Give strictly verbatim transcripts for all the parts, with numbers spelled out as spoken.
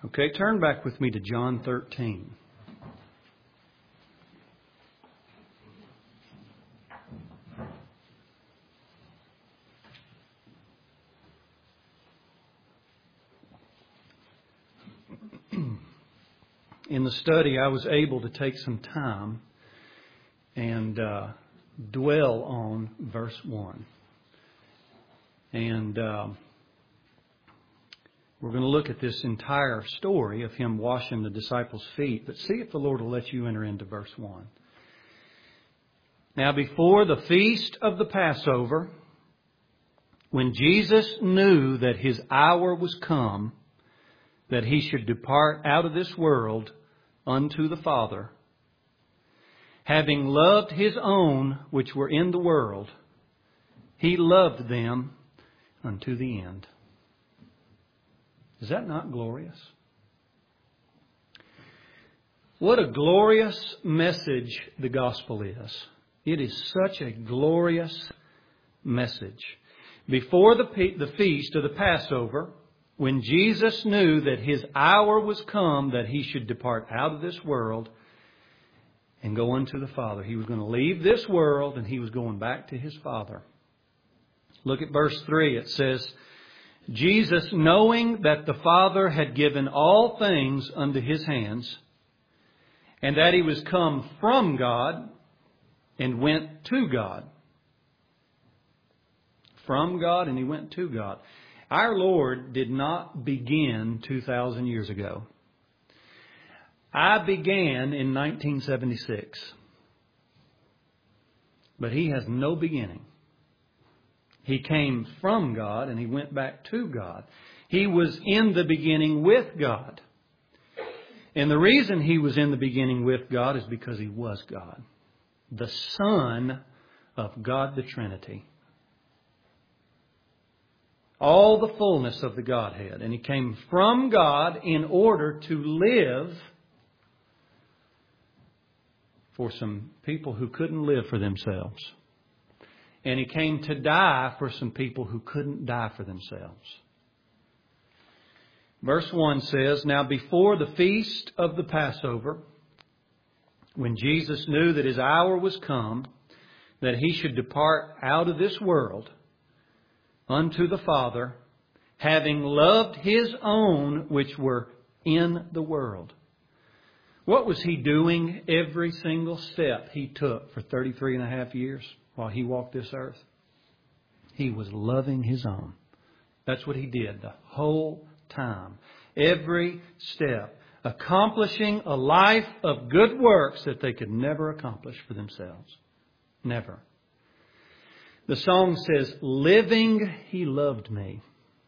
Okay, turn back with me to John thirteen. In the study, I was able to take some time and uh, dwell on verse one. And uh, we're going to look at this entire story of Him washing the disciples' feet, but see if the Lord will let you enter into verse one. Now, before the feast of the Passover, when Jesus knew that His hour was come, that He should depart out of this world unto the Father, having loved His own which were in the world, He loved them unto the end. Is that not glorious? What a glorious message the gospel is. It is such a glorious message. Before the, the feast of the Passover, when Jesus knew that His hour was come, that He should depart out of this world and go unto the Father. He was going to leave this world and He was going back to His Father. Look at verse three. It says, Jesus, knowing that the Father had given all things unto His hands, and that He was come from God and went to God. From God and He went to God. Our Lord did not begin two thousand years ago. I began in nineteen seventy-six. But He has no beginning. He came from God and He went back to God. He was in the beginning with God. And the reason He was in the beginning with God is because He was God. The Son of God the Trinity. All the fullness of the Godhead. And He came from God in order to live for some people who couldn't live for themselves. And He came to die for some people who couldn't die for themselves. Verse one says, Now before the feast of the Passover, when Jesus knew that His hour was come, that He should depart out of this world unto the Father, having loved His own which were in the world. What was He doing every single step He took for thirty-three and a half years while He walked this earth? He was loving His own. That's what He did the whole time. Every step. Accomplishing a life of good works that they could never accomplish for themselves. Never. The song says, living He loved me.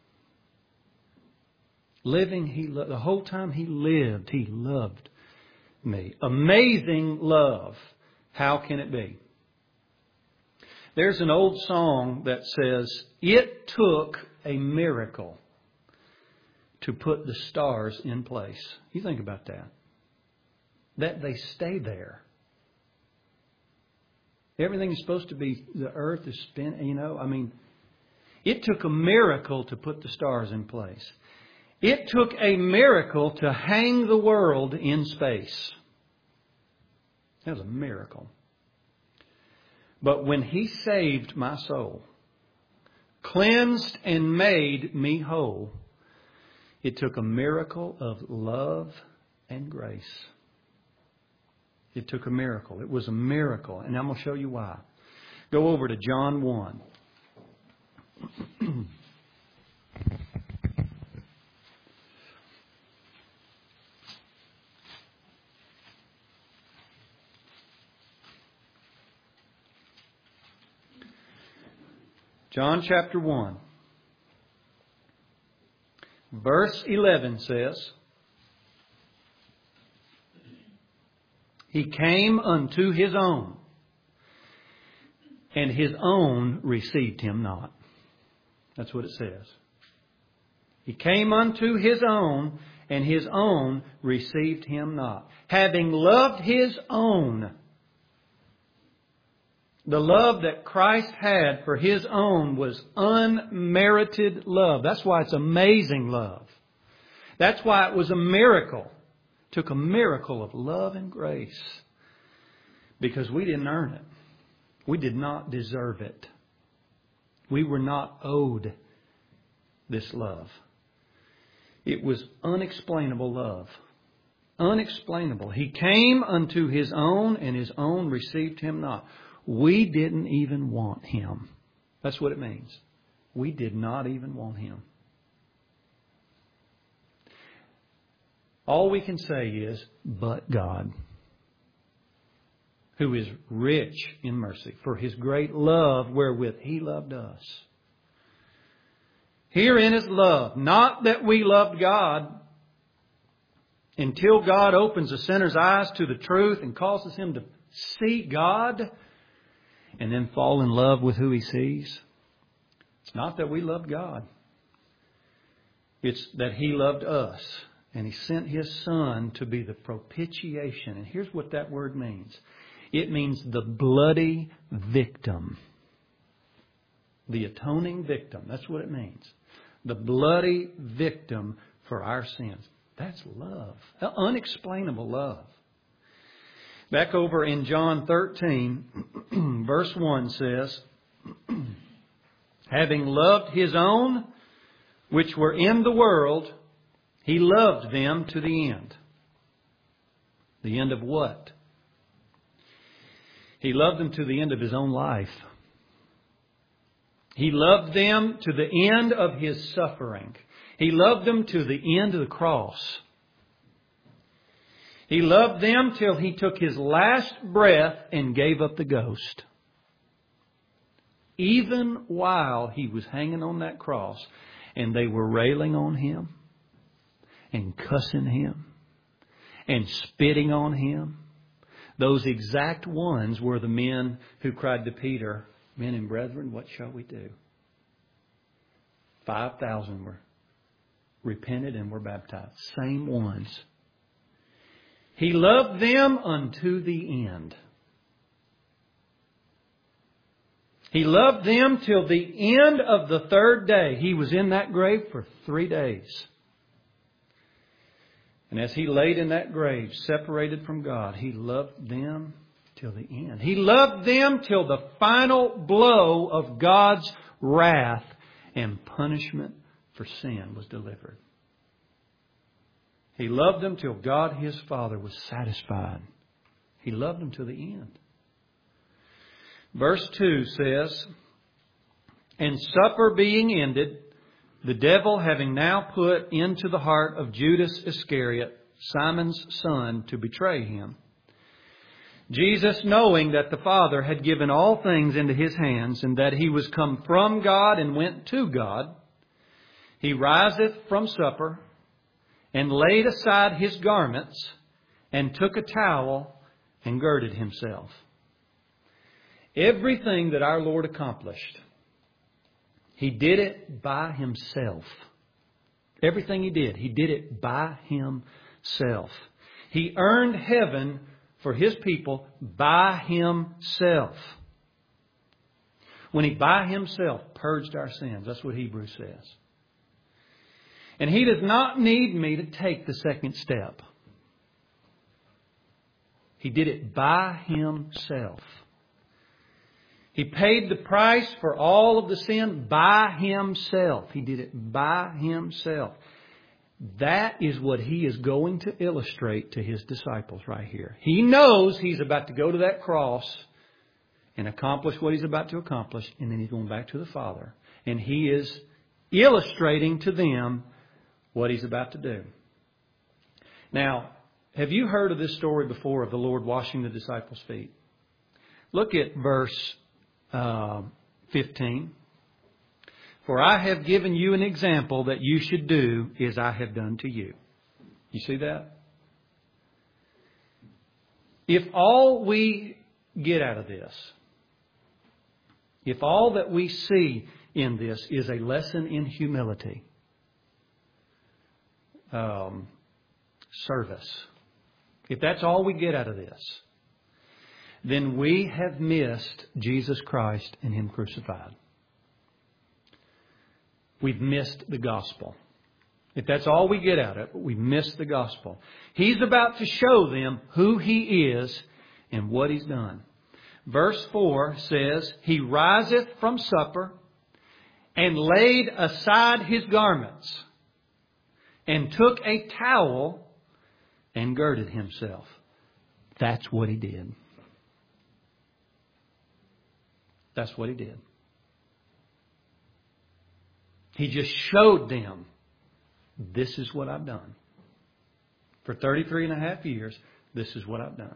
Living He loved. The whole time He lived, He loved me. Amazing love. How can it be? There's an old song that says, it took a miracle to put the stars in place. You think about that. That they stay there. Everything is supposed to be, the earth is spinning, you know. I mean, it took a miracle to put the stars in place. It took a miracle to hang the world in space. That was a miracle. But when He saved my soul, cleansed and made me whole, it took a miracle of love and grace. It took a miracle. It was a miracle. And I'm going to show you why. Go over to John one. John chapter one. Verse eleven says, He came unto His own, and His own received Him not. That's what it says. He came unto His own, and His own received Him not. Having loved His own, the love that Christ had for His own was unmerited love. That's why it's amazing love. That's why it was a miracle. It took a miracle of love and grace. Because we didn't earn it. We did not deserve it. We were not owed this love. It was unexplainable love. Unexplainable. He came unto His own, and His own received Him not. We didn't even want Him. That's what it means. We did not even want Him. All we can say is, but God, who is rich in mercy, for His great love wherewith He loved us. Herein is love, not that we loved God, until God opens a sinner's eyes to the truth and causes him to see God and then fall in love with who he sees. It's not that we loved God. It's that He loved us. And He sent His Son to be the propitiation. And here's what that word means. It means the bloody victim. The atoning victim. That's what it means. The bloody victim for our sins. That's love. Unexplainable love. Back over in John thirteen, verse one says, having loved His own, which were in the world, He loved them to the end. The end of what? He loved them to the end of His own life. He loved them to the end of His suffering. He loved them to the end of the cross. He loved them till He took His last breath and gave up the ghost. Even while He was hanging on that cross and they were railing on Him and cussing Him and spitting on Him. Those exact ones were the men who cried to Peter, men and brethren, what shall we do? Five thousand were repented and were baptized. Same ones. He loved them unto the end. He loved them till the end of the third day. He was in that grave for three days. And as He laid in that grave, separated from God, He loved them till the end. He loved them till the final blow of God's wrath and punishment for sin was delivered. He loved them till God His Father was satisfied. He loved them to the end. Verse two says, and supper being ended, the devil having now put into the heart of Judas Iscariot, Simon's son, to betray Him, Jesus, knowing that the Father had given all things into His hands, and that He was come from God and went to God, He riseth from supper, and laid aside His garments, and took a towel, and girded Himself. Everything that our Lord accomplished, He did it by Himself. Everything He did, He did it by Himself. He earned heaven for His people by Himself. When He by Himself purged our sins. That's what Hebrews says. And He does not need me to take the second step. He did it by Himself. He paid the price for all of the sin by Himself. He did it by Himself. That is what He is going to illustrate to His disciples right here. He knows He's about to go to that cross and accomplish what He's about to accomplish. And then He's going back to the Father. And He is illustrating to them what He's about to do. Now, have you heard of this story before of the Lord washing the disciples' feet? Look at verse uh, fifteen. For I have given you an example that you should do as I have done to you. You see that? If all we get out of this, if all that we see in this is a lesson in humility, um, service, if that's all we get out of this, then we have missed Jesus Christ and Him crucified. We've missed the gospel. If that's all we get out of it, we miss the gospel. He's about to show them who He is and what He's done. Verse four says, He riseth from supper and laid aside His garments and took a towel and girded Himself. That's what He did. That's what He did. He just showed them, this is what I've done. For thirty-three and a half years, this is what I've done.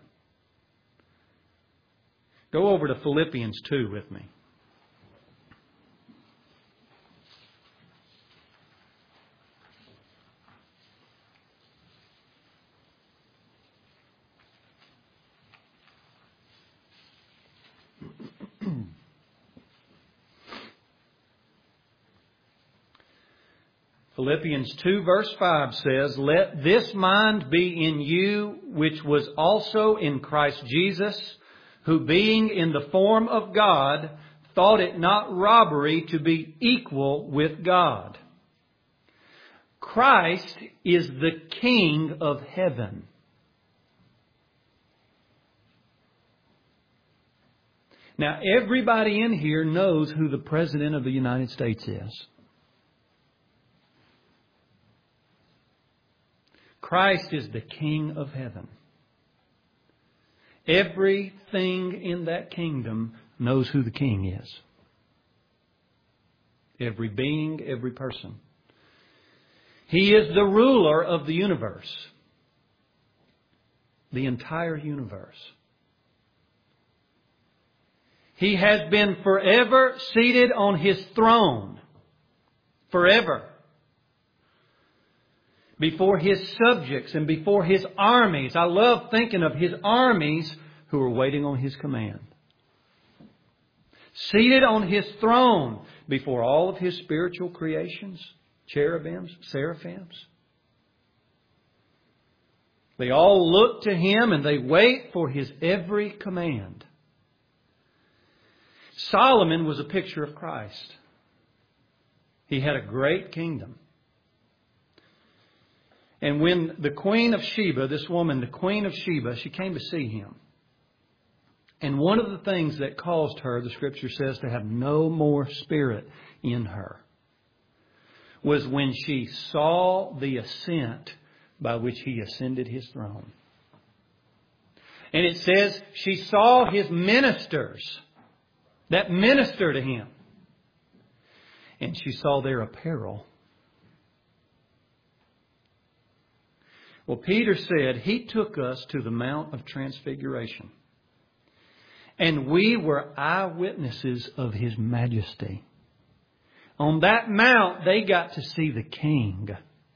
Go over to Philippians two with me. Philippians two verse five says, Let this mind be in you, which was also in Christ Jesus, who being in the form of God, thought it not robbery to be equal with God. Christ is the King of heaven. Now, everybody in here knows who the President of the United States is. Christ is the King of heaven. Everything in that kingdom knows who the King is. Every being, every person. He is the ruler of the universe. The entire universe. He has been forever seated on His throne. Forever. Before His subjects and before His armies. I love thinking of His armies who are waiting on His command. Seated on His throne before all of His spiritual creations, cherubims, seraphims. They all look to Him and they wait for His every command. Solomon was a picture of Christ. He had a great kingdom. And when the Queen of Sheba, this woman, the Queen of Sheba, she came to see him. And one of the things that caused her, the Scripture says, to have no more spirit in her was when she saw the ascent by which He ascended His throne. And it says she saw His ministers that minister to Him. And she saw their apparel. Well, Peter said He took us to the Mount of Transfiguration. And we were eyewitnesses of His majesty. On that mount, they got to see the King.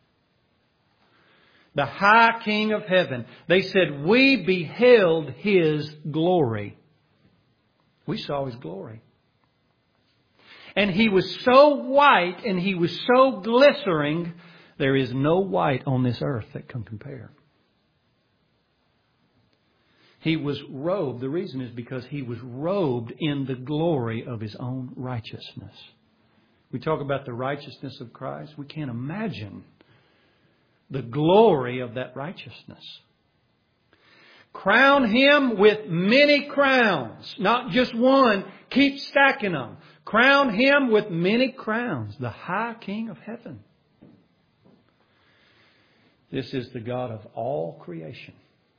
The high King of heaven. They said, we beheld His glory. We saw His glory. And He was so white and He was so glittering. There is no white on this earth that can compare. He was robed. The reason is because He was robed in the glory of His own righteousness. We talk about the righteousness of Christ. We can't imagine the glory of that righteousness. Crown Him with many crowns. Not just one. Keep stacking them. Crown Him with many crowns. The high King of heaven. This is the God of all creation.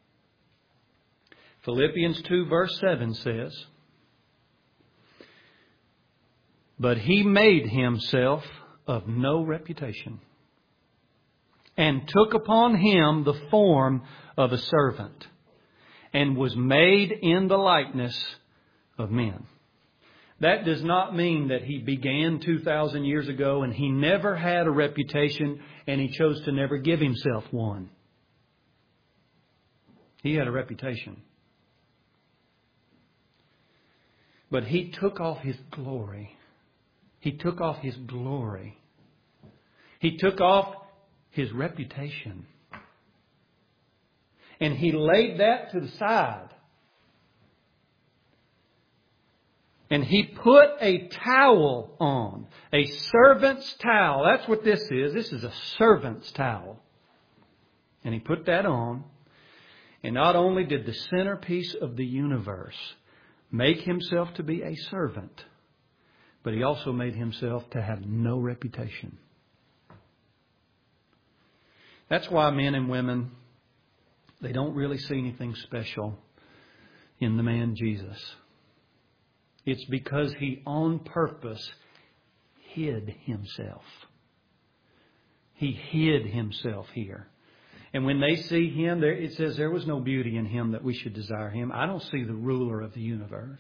Philippians two verse seven says, But He made Himself of no reputation, and took upon Him the form of a servant, and was made in the likeness of men. That does not mean that He began two thousand years ago and He never had a reputation and He chose to never give Himself one. He had a reputation. But He took off His glory. He took off His glory. He took off His reputation. And He laid that to the side. And he put a towel on, a servant's towel. That's what this is. This is a servant's towel. And he put that on. And not only did the centerpiece of the universe make himself to be a servant, but he also made himself to have no reputation. That's why men and women, they don't really see anything special in the man Jesus. It's because he on purpose hid himself. He hid himself here. And when they see him, there, it says there was no beauty in him that we should desire him. I don't see the ruler of the universe.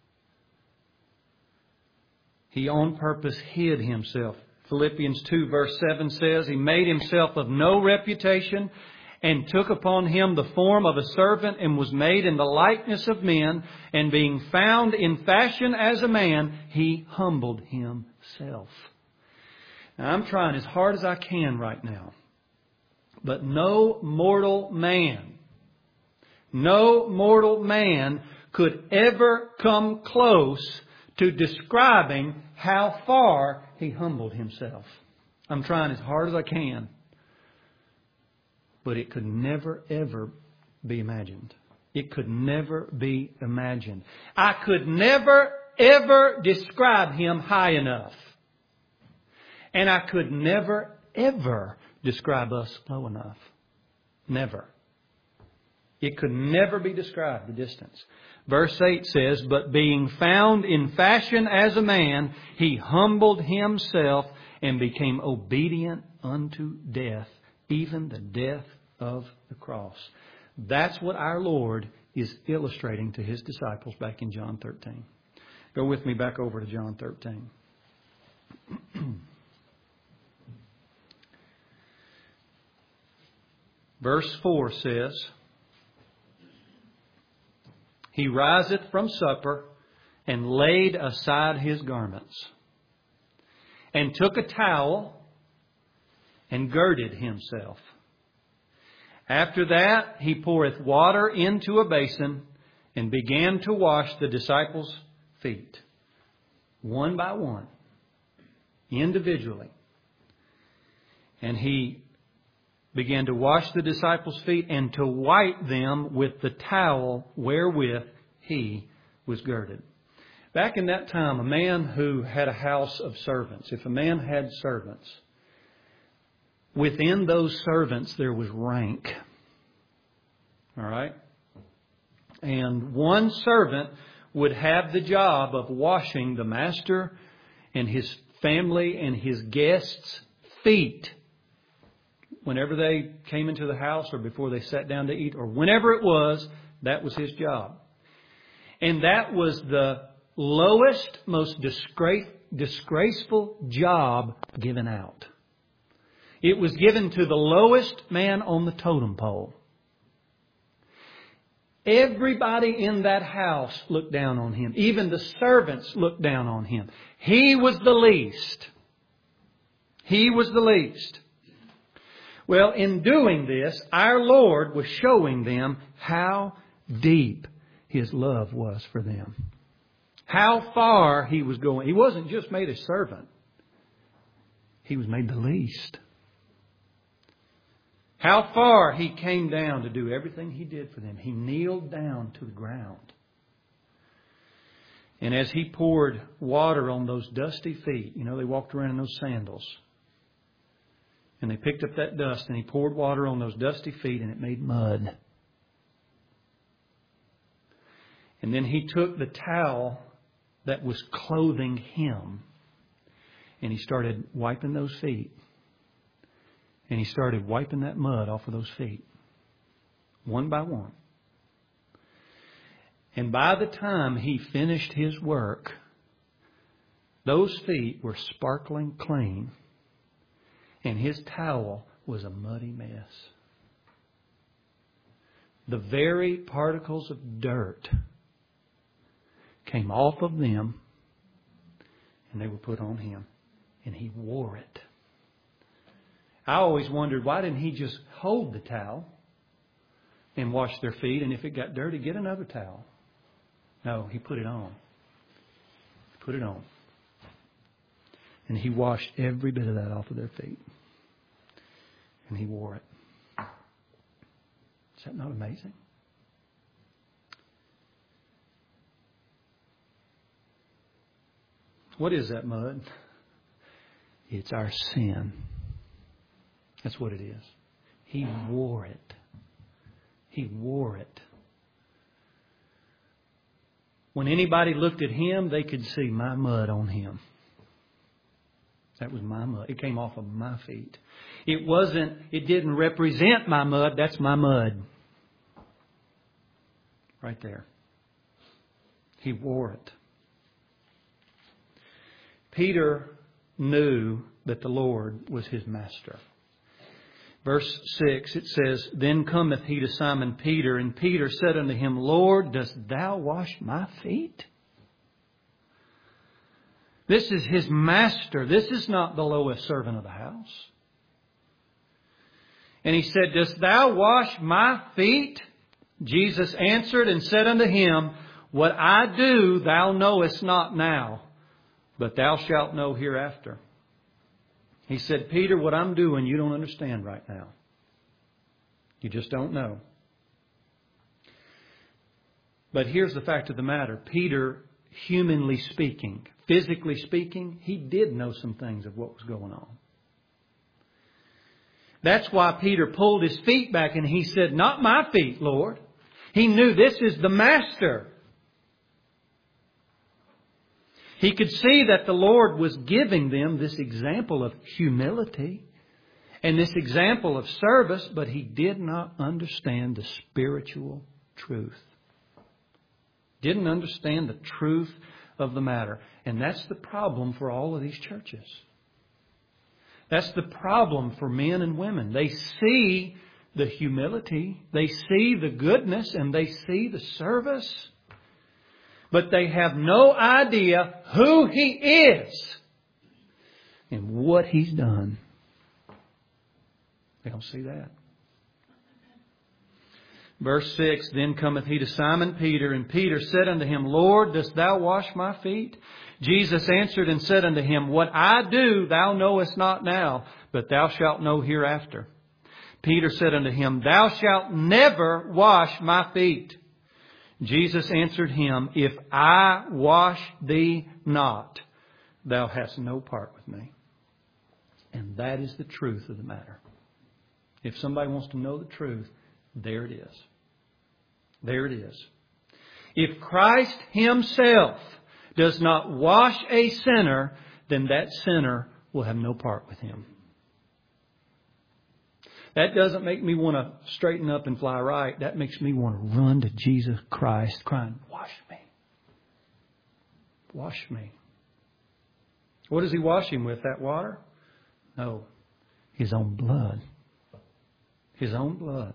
He on purpose hid himself. Philippians two verse seven says, He made himself of no reputation and took upon him the form of a servant and was made in the likeness of men. And being found in fashion as a man, He humbled Himself. Now, I'm trying as hard as I can right now. But no mortal man, no mortal man could ever come close to describing how far He humbled Himself. I'm trying as hard as I can. But it could never, ever be imagined. It could never be imagined. I could never, ever describe Him high enough. And I could never, ever describe us low enough. Never. It could never be described, the distance. Verse eight says, But being found in fashion as a man, He humbled Himself and became obedient unto death, even the death of the cross. That's what our Lord is illustrating to His disciples back in John thirteen. Go with me back over to John thirteen. Verse four says, He riseth from supper and laid aside His garments and took a towel and girded Himself. After that, He poureth water into a basin and began to wash the disciples' feet, one by one, individually. And He began to wash the disciples' feet and to wipe them with the towel wherewith He was girded. Back in that time, a man who had a house of servants, if a man had servants, within those servants there was rank. All right? And one servant would have the job of washing the master and his family and his guests' feet whenever they came into the house or before they sat down to eat or whenever it was, that was his job. And that was the lowest, most disgrace, disgraceful job given out. It was given to the lowest man on the totem pole. Everybody in that house looked down on him. Even the servants looked down on him. He was the least. He was the least. Well, in doing this, our Lord was showing them how deep His love was for them. How far He was going. He wasn't just made a servant. He was made the least. How far He came down to do everything He did for them. He kneeled down to the ground. And as He poured water on those dusty feet, you know, they walked around in those sandals. And they picked up that dust and He poured water on those dusty feet and it made mud. And then He took the towel that was clothing Him and He started wiping those feet. And He started wiping that mud off of those feet. One by one. And by the time He finished His work, those feet were sparkling clean. And His towel was a muddy mess. The very particles of dirt came off of them and they were put on Him. And He wore it. I always wondered, why didn't He just hold the towel and wash their feet? And if it got dirty, get another towel. No, He put it on. Put it on. And He washed every bit of that off of their feet. And He wore it. Is that not amazing? What is that mud? It's our sin. That's what it is. He wore it. He wore it. When anybody looked at Him, they could see my mud on Him. That was my mud. It came off of my feet. It wasn't, it didn't represent my mud. That's my mud. Right there. He wore it. Peter knew that the Lord was his master. Verse six, it says, Then cometh he to Simon Peter, and Peter said unto him, Lord, dost thou wash my feet? This is his master. This is not the lowest servant of the house. And he said, Dost thou wash my feet? Jesus answered and said unto him, What I do thou knowest not now, but thou shalt know hereafter. He said, Peter, what I'm doing you don't understand right now. You just don't know. But here's the fact of the matter. Peter, humanly speaking, physically speaking, he did know some things of what was going on. That's why Peter pulled his feet back and he said, Not my feet, Lord. He knew this is the master. He could see that the Lord was giving them this example of humility and this example of service, but he did not understand the spiritual truth. Didn't understand the truth of the matter. And that's the problem for all of these churches. That's the problem for men and women. They see the humility, they see the goodness, and they see the service. But they have no idea who He is and what He's done. They don't see that. Verse six, Then cometh he to Simon Peter, and Peter said unto him, Lord, dost thou wash my feet? Jesus answered and said unto him, What I do thou knowest not now, but thou shalt know hereafter. Peter said unto him, Thou shalt never wash my feet. Jesus answered him, If I wash thee not, thou hast no part with me. And that is the truth of the matter. If somebody wants to know the truth, there it is. There it is. If Christ Himself does not wash a sinner, then that sinner will have no part with Him. That doesn't make me want to straighten up and fly right. That makes me want to run to Jesus Christ crying, Wash me. Wash me. What does He wash him with? That water? No. His own blood. His own blood.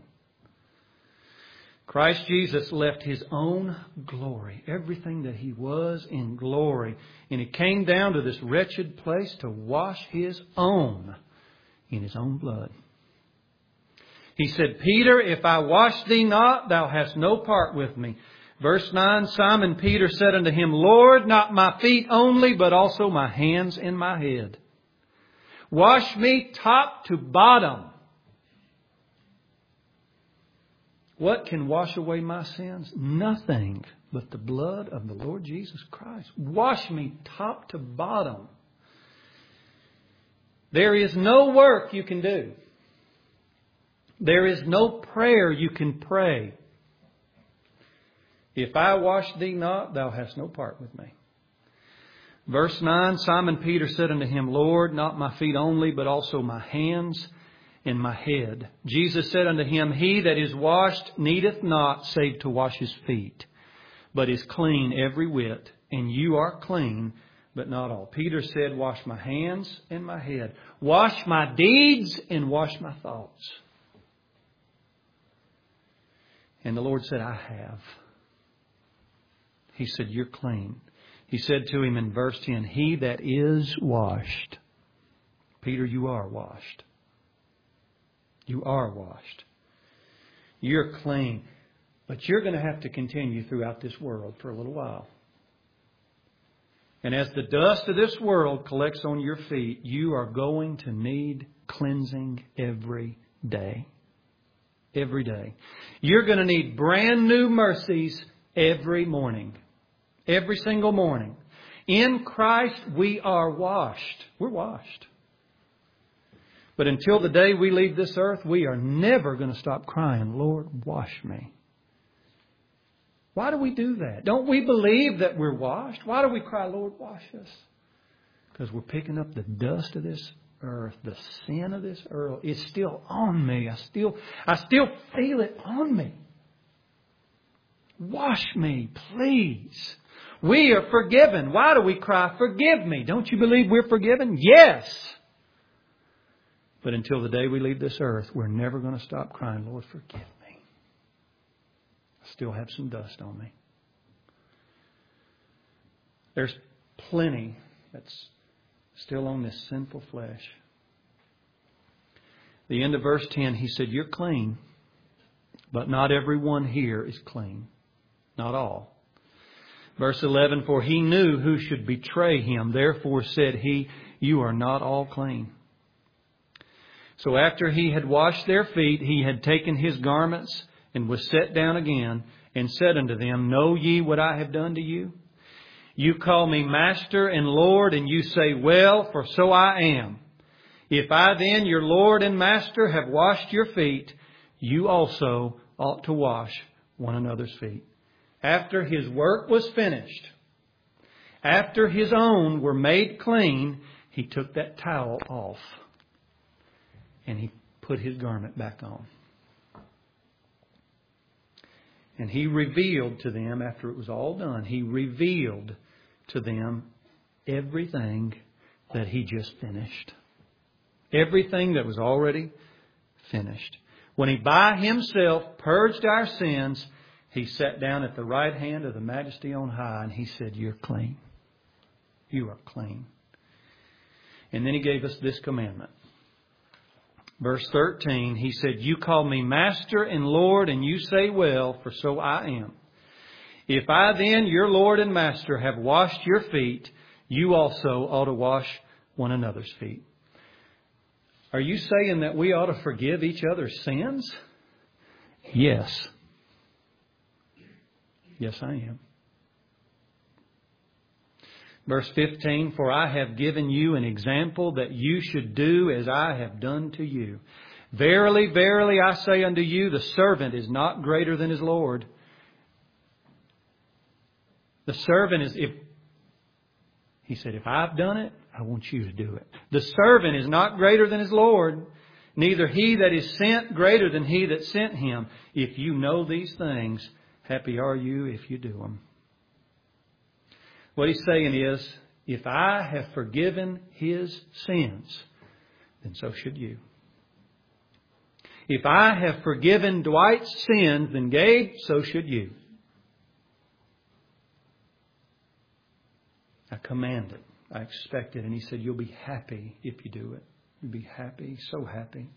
Christ Jesus left His own glory, everything that He was in glory. And He came down to this wretched place to wash His own in His own blood. He said, Peter, if I wash thee not, thou hast no part with me. Verse nine, Simon Peter said unto Him, Lord, not my feet only, but also my hands and my head. Wash me top to bottom. What can wash away my sins? Nothing but the blood of the Lord Jesus Christ. Wash me top to bottom. There is no work you can do. There is no prayer you can pray. If I wash thee not, thou hast no part with me. Verse nine, Simon Peter said unto Him, Lord, not my feet only, but also my hands and my head. Jesus said unto him, He that is washed needeth not save to wash his feet, but is clean every whit, and you are clean, but not all. Peter said, Wash my hands and my head. Wash my deeds and wash my thoughts. And the Lord said, I have. He said, You're clean. He said to him in verse ten, He that is washed. Peter, you are washed. You are washed. You're clean. But you're going to have to continue throughout this world for a little while. And as the dust of this world collects on your feet, you are going to need cleansing every day. Every day. You're going to need brand new mercies every morning. Every single morning. In Christ we are washed. We're washed. But until the day we leave this earth, we are never going to stop crying, Lord, wash me. Why do we do that? Don't we believe that we're washed? Why do we cry, Lord, wash us? Because we're picking up the dust of this earth, the sin of this earth. It's still on me. I still, I still feel it on me. Wash me, please. We are forgiven. Why do we cry, forgive me? Don't you believe we're forgiven? Yes. But until the day we leave this earth, we're never going to stop crying, Lord, forgive me. Still have some dust on me. There's plenty that's still on this sinful flesh. The end of verse ten, he said, you're clean, but not everyone here is clean. Not all. Verse eleven, for he knew who should betray him. Therefore said he, you are not all clean. So after he had washed their feet, he had taken his garments and was set down again, and said unto them, know ye what I have done to you? You call me Master and Lord, and you say, well, for so I am. If I then, your Lord and Master, have washed your feet, you also ought to wash one another's feet. After his work was finished, after his own were made clean, he took that towel off, and he put his garment back on. And he revealed to them, after it was all done, he revealed to them everything that he just finished. Everything that was already finished. When he by himself purged our sins, he sat down at the right hand of the Majesty on high, and he said, you're clean. You are clean. And then he gave us this commandment. Verse thirteen, he said, you call me Master and Lord, and you say, well, for so I am. If I then, your Lord and Master, have washed your feet, you also ought to wash one another's feet. Are you saying that we ought to forgive each other's sins? Yes. Yes, I am. Verse fifteen, for I have given you an example that you should do as I have done to you. Verily, verily, I say unto you, the servant is not greater than his Lord. The servant is, if, he said, if I've done it, I want you to do it. The servant is not greater than his Lord, neither he that is sent greater than he that sent him. If you know these things, happy are you if you do them. What he's saying is, if I have forgiven his sins, then so should you. If I have forgiven Dwight's sins, then Gabe, so should you. I command it. I expect it. And he said, you'll be happy if you do it. You'll be happy, so happy.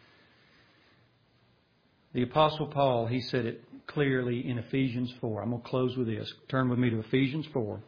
The Apostle Paul, he said it clearly in Ephesians four. I'm going to close with this. Turn with me to Ephesians four.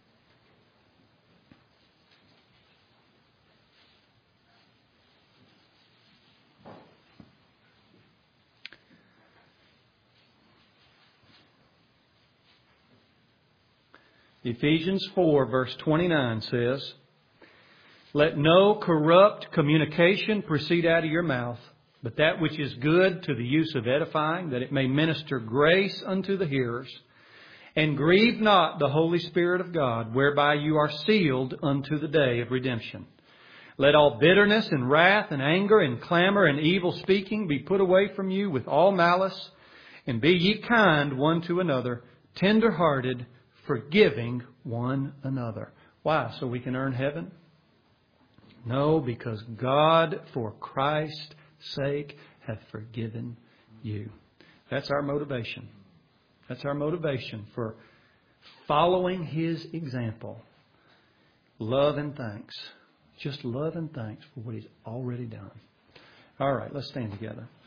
Ephesians four verse twenty-nine says, let no corrupt communication proceed out of your mouth, but that which is good to the use of edifying, that it may minister grace unto the hearers. And grieve not the Holy Spirit of God, whereby you are sealed unto the day of redemption. Let all bitterness and wrath and anger and clamor and evil speaking be put away from you with all malice. And be ye kind one to another, tender-hearted, forgiving one another. Why? So we can earn heaven? No, because God, for Christ's sake, hath forgiven you. That's our motivation. That's our motivation for following his example. Love and thanks. Just love and thanks for what he's already done. All right, let's stand together.